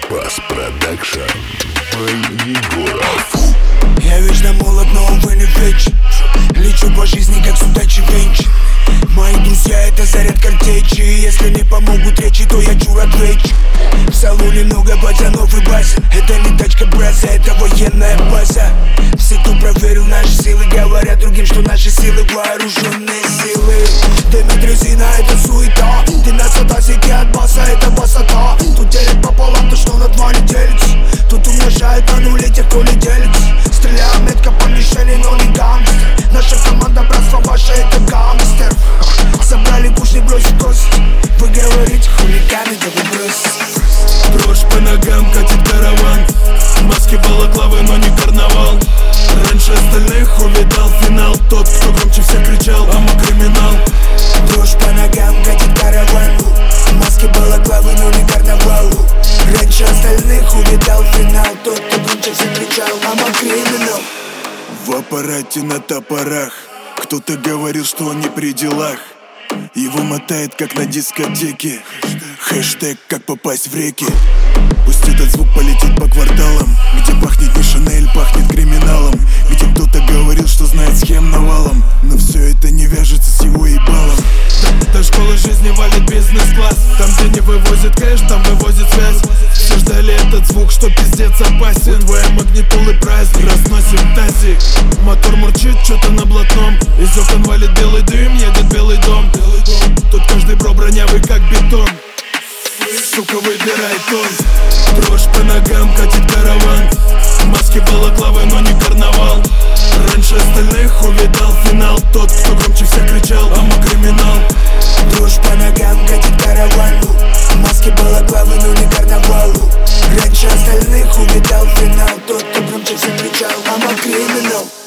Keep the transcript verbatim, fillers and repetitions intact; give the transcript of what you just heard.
Бас продакшн Егоров. Я вечно молод, но увы не вечен. Лечу по жизни, как судачий венч. Мои друзья — это заряд картечи. Если не помогут речи, то я чур отвечу. В Сауле много пацанов и басен. Это не тачка браза, это военная база. Все, кто проверил наши силы, говорят другим, что наши силы вооруженные силы. Дымит резина, это суета. Ты на сотасике от баса, это басата. Тут делят пополам то, что на два не делится. Тут умножают на нули тех, кто не делится. Стреляю метко по мишени, но не гангстер. Наша команда, братство ваше, это гангстер. Собрали куш, не бросит кость. Вы говорите, хулиганы, да вы бросите. Дрожь по ногам, катит караван. Маски балаклавы, но не карнавал. Раньше остальных увидал финал. Тот, кто громче всех кричал, а мы криминал. Дрожь по ногам, катит караван. Маски балаклавы, но не карнавал. Раньше остальных увидал финал. Тот, кто громче всех кричал, а мы криминал. В аппарате на топорах. Кто-то говорил, что он не при делах. Его мотает, как на дискотеке. Хэштег, как попасть в реки. Пусть этот звук полетит по кварталам, где пахнет не Шанель, пахнет криминалом. Где кто-то говорил, что знает схем навалом. Но все это не вяжется с его ебалом. До школы жизни валит бизнес-класс. Там, где не вывозит кэш, там вывозит связь. Все ждали этот звук, что пиздец опасен. Твоя магнитулы праздник, разносим тазик. Мотор мурчит, что-то на блатном. Из окон валит белый дым, едет белый дом. Тут каждый бро бронявый, как бетон. Сука, выбирай тон. Дрожь по ногам, катит караван. Маски балаклавы, но не карнавал. Раньше остальных увидал финал. Тот, кто громче всех кричал, а мы криминал. Дрожь по ногам, катит караван. Маски балаклавы, но не карнавал. Раньше остальных увидал финал. Тот, кто громче всех кричал, а мы криминал.